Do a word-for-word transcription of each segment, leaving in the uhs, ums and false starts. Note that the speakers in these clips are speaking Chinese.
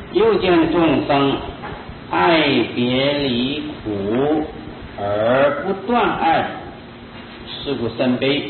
又见众生爱别离苦而不断爱，是故生悲。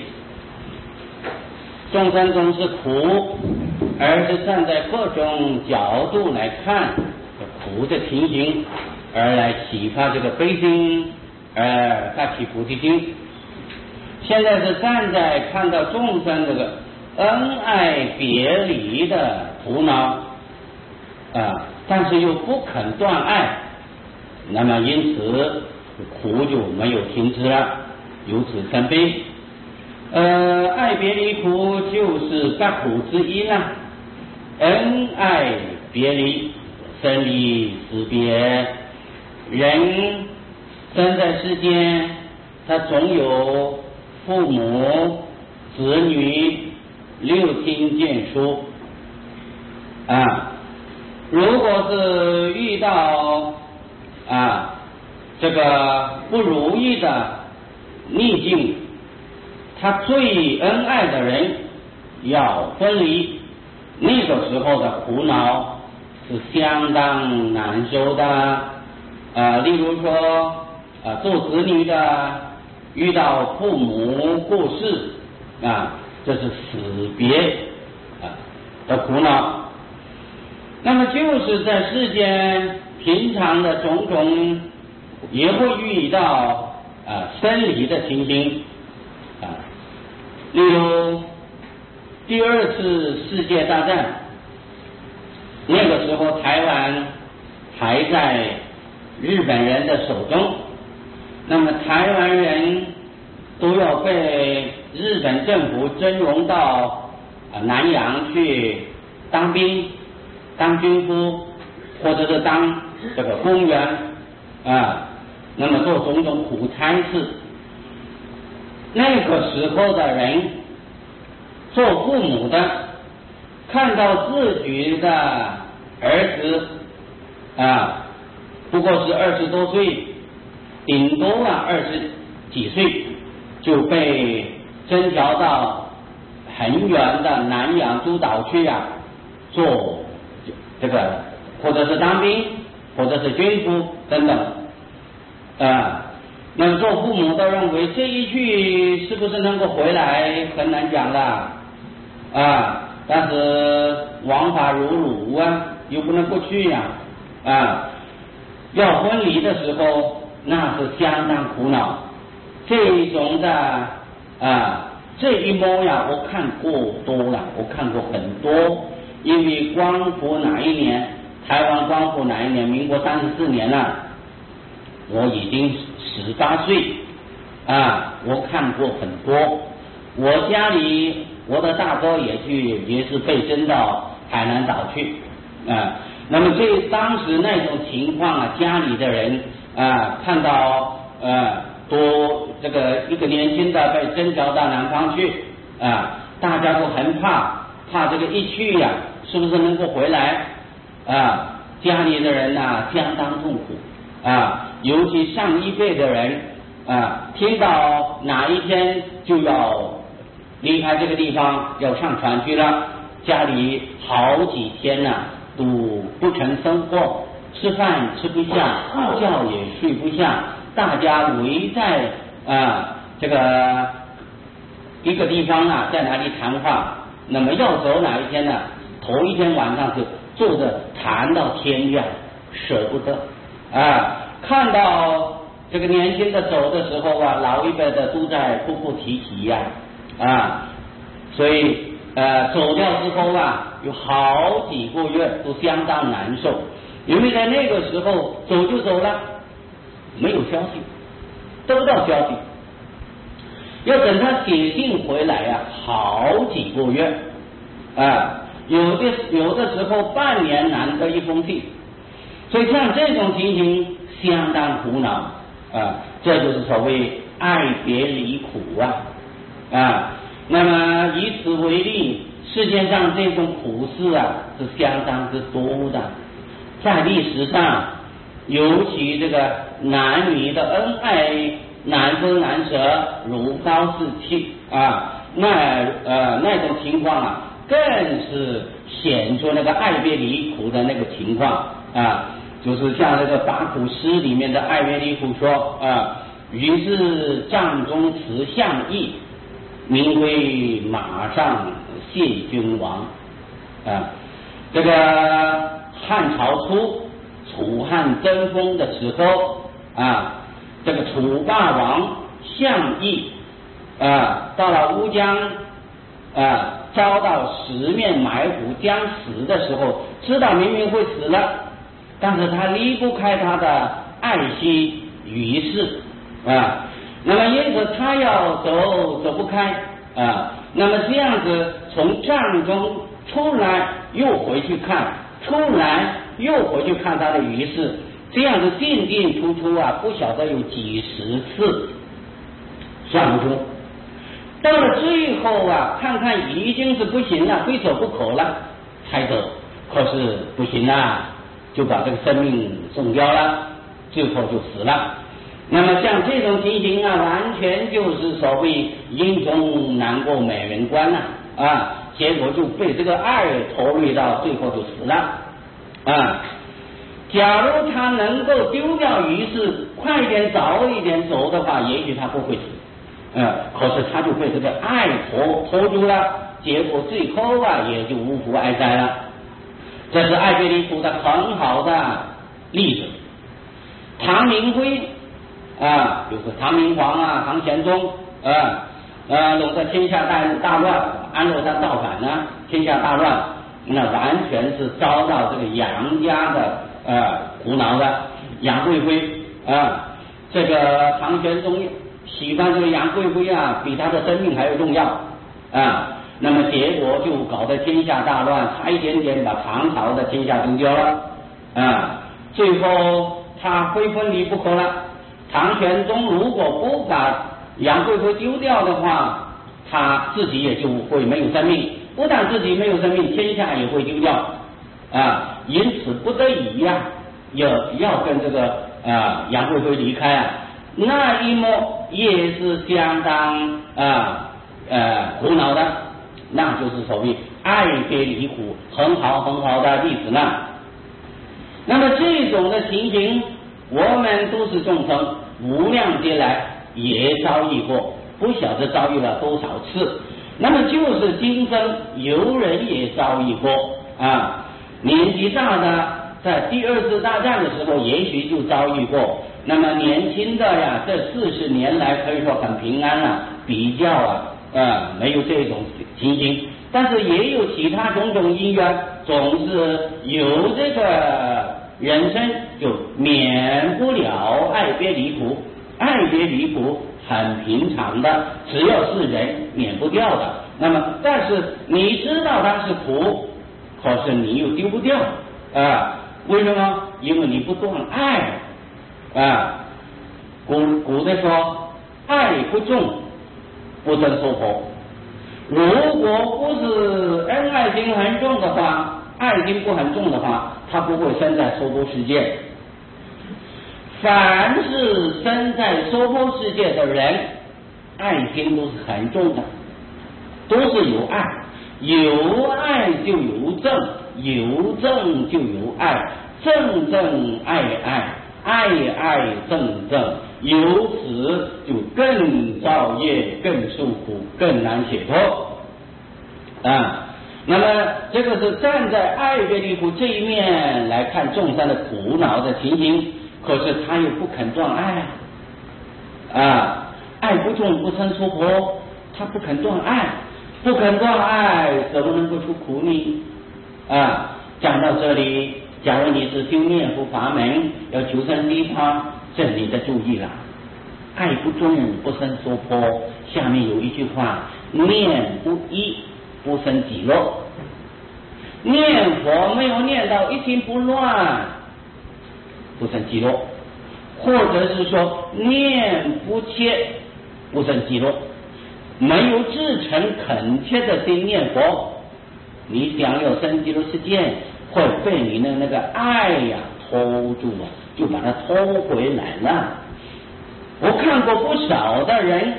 众生中是苦，而是站在各种角度来看苦的情形，而来启发这个悲心，而发起菩提心。现在是站在看到众生这个恩爱别离的苦恼啊，但是又不肯断爱，那么因此苦就没有停止了，由此生悲。呃，爱别离苦就是八苦之一呢。恩爱别离，生离死别，人生在世间，他总有父母、子女、六亲眷属啊。如果是遇到啊这个不如意的逆境，他最恩爱的人要分离，那个时候的苦恼是相当难受的啊。例如说啊，做子女的遇到父母过世啊，这是死别啊的苦恼。那么就是在世间平常的种种也会遇到啊生离的情形啊。例如第二次世界大战，那个时候台湾还在日本人的手中，那么台湾人都要被日本政府征用到南洋去当兵、当军夫，或者是当这个公员啊，那么做种种苦差事。那个时候的人，做父母的看到自己的儿子啊，不过是二十多岁，顶多啊二十几岁就被征调到很远的南洋诸岛去啊，做这个或者是当兵，或者是军夫等等啊。那么做父母都认为这一去是不是能够回来很难讲了啊，但是王法如如啊，又不能不去呀 啊, 啊要分离的时候那是相当苦恼。这一种的啊这一幕呀，我看过多了，我看过很多。因为光复哪一年，台湾光复哪一年，民国三十四年了，我已经十八岁啊，我看过很多。我家里我的大哥也去，也是被征到海南岛去啊。那么这当时那种情况啊，家里的人啊看到呃多这个一个年轻的被征调到南方去啊，大家都很怕，怕这个一去呀、啊，是不是能够回来啊？家里的人呐、啊、相当痛苦啊，尤其上一辈的人啊，听到哪一天就要离开这个地方，要上船去了，家里好几天呐、啊、都不成生活，吃饭吃不下，觉也睡不下，大家围在啊这个一个地方啊，在哪里谈话。那么要走哪一天呢？头一天晚上是坐着谈到天亮，舍不得啊。看到这个年轻的走的时候啊，老一辈的都在哭哭啼啼呀 啊, 啊，所以呃走掉之后啊，有好几个月都相当难受，因为在那个时候走就走了，没有消息，得不到消息。要等他写信回来啊，好几个月啊，有的有的时候半年难得一封信，所以像这种情形相当苦恼啊，这就是所谓爱别离苦啊啊。那么以此为例，世界上这种苦事啊是相当之多的，在历史上，尤其这个男女的恩爱，难分难舍，如胶似漆啊，那呃那种情况啊，更是显出那个爱别离苦的那个情况啊，就是像这个八苦诗里面的爱别离苦说啊，于是帐中持相意，名归马上谢君王啊。这个汉朝初楚汉争锋的时候啊，这个楚霸王项羽啊，到了乌江啊，遭到十面埋伏将死的时候，知道明明会死了，但是他离不开他的爱惜于是啊，那么因此他要走走不开啊，那么这样子从帐中出来又回去看，出来又回去看他的于是，这样子进进出出啊，不晓得有几十次，算不出。到了最后啊，看看已经是不行了，非走不可了，才走。可是不行啊，就把这个生命送掉了，最后就死了。那么像这种情形啊，完全就是所谓英雄难过美人关啊，啊，结果就被这个爱拖累到最后就死了啊。假如他能够丢掉于是，快一点早一点走的话，也许他不会死。呃，可是他就被这个爱拖拖住了，结果最后啊也就无福哀哉了。这是爱别离苦的很好的例子。唐明辉啊，就是唐明皇啊，唐玄宗啊，呃，弄得天下大大乱，安禄山造反呢，天下大乱，那完全是遭到这个杨家的呃苦恼的。杨贵妃啊，这个唐玄宗喜欢这个杨贵妃啊，比他的生命还要重要啊。那么结果就搞得天下大乱，差一点点把唐朝的天下丢掉了啊。最后他非分离不可了。唐玄宗如果不把杨贵妃丢掉的话，他自己也就会没有生命，不但自己没有生命，天下也会丢掉啊。因此不得已呀、啊，要要跟这个啊杨贵妃离开啊。那一幕也是相当啊呃苦恼的，那就是所谓爱别离苦，很好很好的例子呢。那么这种的情形，我们都是众生，无量劫来也遭遇过，不晓得遭遇了多少次。那么就是今生有人也遭遇过啊，年纪大的在第二次大战的时候，也许就遭遇过。那么年轻的呀，这四十年来可以说很平安了、啊，比较啊呃没有这种情形，但是也有其他种种因缘，总是有这个人生就免不了爱别离苦，爱别离苦很平常的，只要是人免不掉的。那么但是你知道它是苦，可是你又丢不掉啊？为什么？因为你不断爱。啊，古古的说，爱不重，不生娑婆。如果不是恩爱心很重的话，爱心不很重的话，他不会生在娑婆世界。凡是生在娑婆世界的人，爱心都是很重的，都是有爱，有爱就有正，有正就有爱，正正爱爱。爱爱正正，由此就更造业，更受苦，更难解脱啊。那么这个是站在爱别离苦这一面来看众生的苦恼的情形，可是他又不肯断爱啊，爱不重不生娑婆，他不肯断爱，不肯断爱，怎么能够出苦呢？啊，讲到这里。假如你是修念佛法门，要求生西方，这你的注意了，爱不重不生娑婆。下面有一句话：念不一不生极乐。念佛没有念到一心不乱，不生极乐；或者是说念不切不生极乐。没有至诚恳切的心念佛，你想要生极乐世界，会被你的那个爱呀拖住了，就把它拖回来了。我看过不少的人，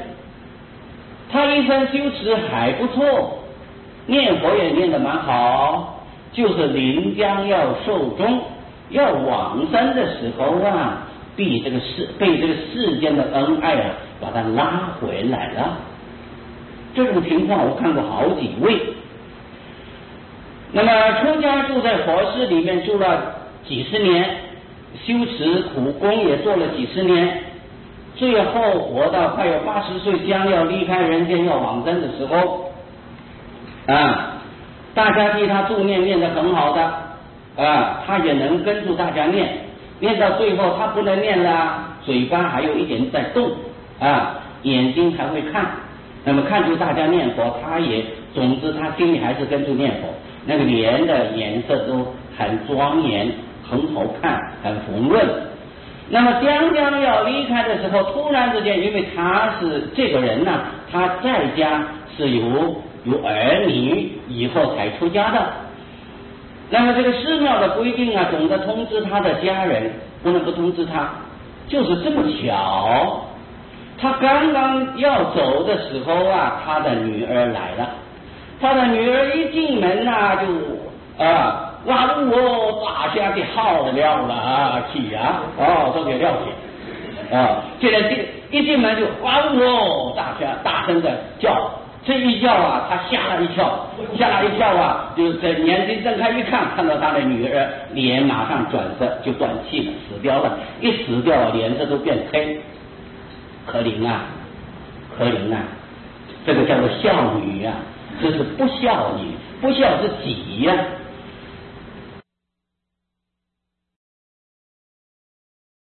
他一生修持还不错，念佛也念得蛮好， 就是临将要寿终、要往生的时候啊，被这个世被这个世间的恩爱啊，把他拉回来了。这种情况我看过好几位。那么出家住在佛寺里面住了几十年，修持苦功也做了几十年，最后活到快有八十岁，将要离开人间要往生的时候啊，大家替他助念念得很好的啊，他也能跟住大家念，念到最后他不能念了，嘴巴还有一点在动啊，眼睛还会看，那么看住大家念佛，他也总之他心里还是跟住念佛，那个脸的颜色都很庄严，很好看，很红润。那么将将要离开的时候，突然之间，因为他是这个人呢、啊，他在家是有有儿女，以后才出家的。那么这个寺庙的规定啊，总的通知他的家人，不能不通知他。就是这么巧，他刚刚要走的时候啊，他的女儿来了。他的女儿一进门啊，就啊，哇哦，大家给号了了了啊，起啊，哦，都给撂起啊。现在进一进门就哇哦，大家大声的叫。这一叫啊，他吓了一跳，吓了一跳啊，就是眼睛睁开一看，看到他的女儿，脸马上转色，就断气了，死掉了。一死掉，脸色都变黑，可怜啊，可怜啊，这个叫做孝女啊，这是不孝女，不孝是己呀、啊。